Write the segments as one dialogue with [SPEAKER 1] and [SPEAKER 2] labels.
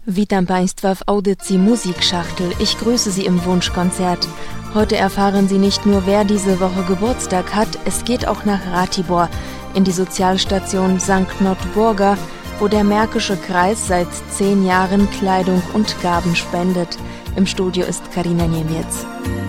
[SPEAKER 1] Witam Państwa w audycji Musikschachtel. Ich grüße Sie im Wunschkonzert. Heute erfahren Sie nicht nur, wer diese Woche Geburtstag hat, es geht auch nach Ratibor, in die Sozialstation St. Notburga, wo der Märkische Kreis seit 10 Jahren Kleidung und Gaben spendet. Im Studio ist Karina Niemiec.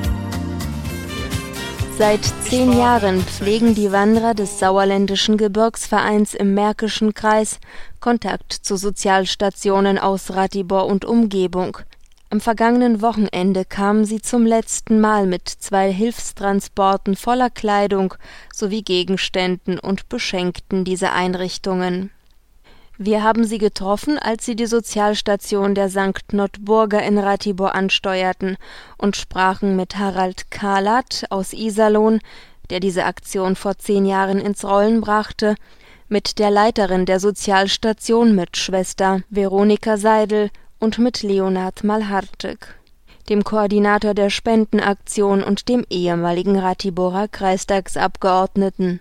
[SPEAKER 1] Seit 10 Jahren pflegen die Wanderer des Sauerländischen Gebirgsvereins im Märkischen Kreis Kontakt zu Sozialstationen aus Ratibor und Umgebung. Am vergangenen Wochenende kamen sie zum letzten Mal mit 2 Hilfstransporten voller Kleidung sowie Gegenständen und beschenkten diese Einrichtungen. Wir haben sie getroffen, als sie die Sozialstation der St. Notburga in Ratibor ansteuerten und sprachen mit Harald Kalat aus Iserlohn, der diese Aktion vor 10 Jahren ins Rollen brachte, mit der Leiterin der Sozialstation, mit Schwester Veronika Seidel und mit Leonard Malharczyk, dem Koordinator der Spendenaktion und dem ehemaligen Ratiborer Kreistagsabgeordneten.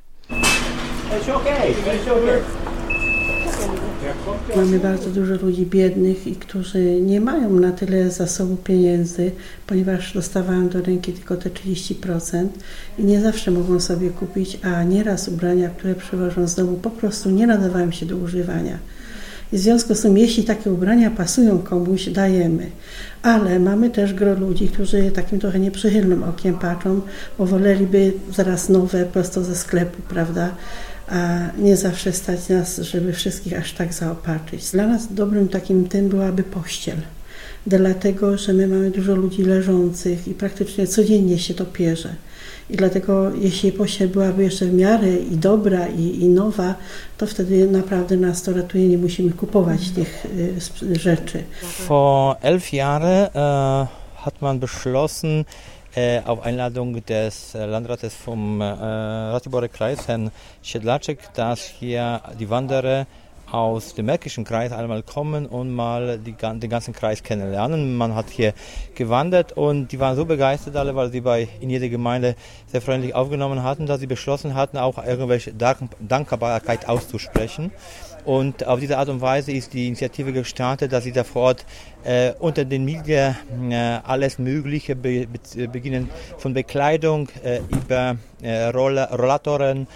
[SPEAKER 2] Mamy bardzo dużo ludzi biednych i którzy nie mają na tyle zasobu pieniędzy, ponieważ dostawają do ręki tylko te 30% i nie zawsze mogą sobie kupić, a nieraz ubrania, które przywożą z domu, po prostu nie nadawają się do używania. I w związku z tym, jeśli takie ubrania pasują komuś, dajemy. Ale mamy też gro ludzi, którzy takim trochę nieprzychylnym okiem patrzą, bo woleliby zaraz nowe, prosto ze sklepu, prawda? A nie zawsze stać nas, żeby wszystkich aż tak zaopatrzyć. Dla nas dobrym takim tym byłaby pościel, dlatego, że my mamy dużo ludzi leżących i praktycznie codziennie się to pierze. I dlatego, jeśli pościel byłaby jeszcze w miarę i dobra i nowa, to wtedy naprawdę nas to ratuje, nie musimy kupować tych rzeczy.
[SPEAKER 3] Vor 11 Jahren hat man beschlossen, auf Einladung des Landrates vom Ratiborer Kreis, Herrn Siedlaczek, dass hier die Wanderer aus dem Märkischen Kreis einmal kommen und mal den ganzen Kreis kennenlernen. Man hat hier gewandert und die waren so begeistert alle, weil sie in jeder Gemeinde sehr freundlich aufgenommen hatten, dass sie beschlossen hatten, auch irgendwelche Dankbarkeit auszusprechen. Und auf diese Art und Weise ist die Initiative gestartet, dass sie da vor Ort unter den Medien alles Mögliche beginnen, von Bekleidung über Rollatoren,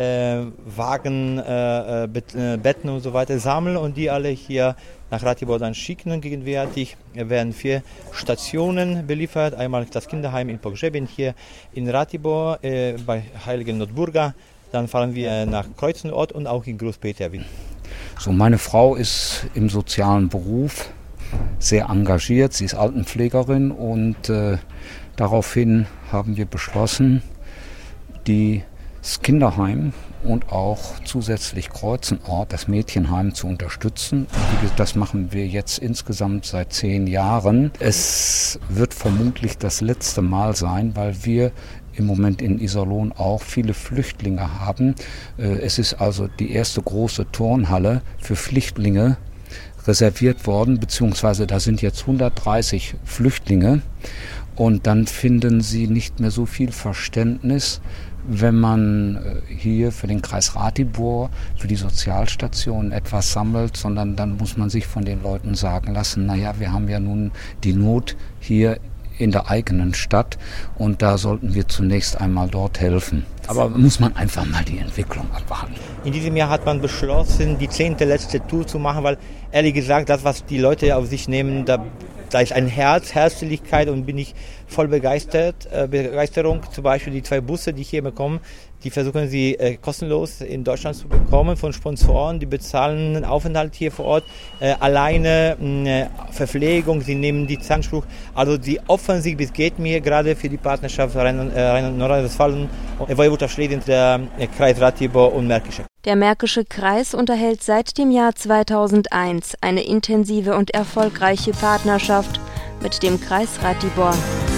[SPEAKER 3] Wagen, Betten und so weiter sammeln und die alle hier nach Ratibor dann schicken. Und gegenwärtig werden 4 Stationen beliefert. Einmal das Kinderheim in Pogrzebin, hier in Ratibor bei Heiligen Notburga. Dann fahren wir nach Kreuzenort und auch in Großpeterwil.
[SPEAKER 4] So, meine Frau ist im sozialen Beruf sehr engagiert. Sie ist Altenpflegerin und daraufhin haben wir beschlossen, das Kinderheim und auch zusätzlich Kreuzenort, das Mädchenheim, zu unterstützen. Das machen wir jetzt insgesamt seit 10 Jahren. Es wird vermutlich das letzte Mal sein, weil wir im Moment in Iserlohn auch viele Flüchtlinge haben. Es ist also die erste große Turnhalle für Flüchtlinge reserviert worden, beziehungsweise da sind jetzt 130 Flüchtlinge und dann finden sie nicht mehr so viel Verständnis, wenn man hier für den Kreis Ratibor, für die Sozialstation etwas sammelt, sondern dann muss man sich von den Leuten sagen lassen, naja, wir haben ja nun die Not hier in der eigenen Stadt und da sollten wir zunächst einmal dort helfen. Aber muss man einfach mal die Entwicklung abwarten.
[SPEAKER 3] In diesem Jahr hat man beschlossen, die 10. letzte Tour zu machen, weil ehrlich gesagt, das, was die Leute auf sich nehmen, da ist ein Herzlichkeit und bin ich voll Begeisterung. Zum Beispiel die 2 Busse, die ich hier bekomme, die versuchen sie kostenlos in Deutschland zu bekommen von Sponsoren, die bezahlen den Aufenthalt hier vor Ort, alleine Verpflegung, sie nehmen die Anspruch, also sie opfern sich bis geht mir gerade für die Partnerschaft Rheinland-Nordrhein-Westfalen, Woiwodschaft Schlesien, der Kreis Ratibor und Märkische.
[SPEAKER 1] Der Märkische Kreis unterhält seit dem Jahr 2001 eine intensive und erfolgreiche Partnerschaft mit dem Kreis Ratibor.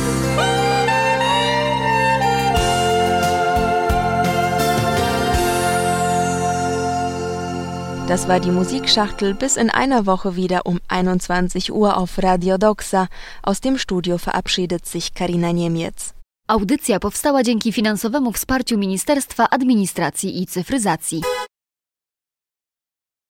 [SPEAKER 1] Das war die Musikschachtel, bis in einer Woche wieder um 21 Uhr auf Radio Doxa. Aus dem Studio verabschiedet sich Karina Niemiec.
[SPEAKER 5] Audycja powstała dzięki finansowemu wsparciu Ministerstwa Administracji i Cyfryzacji.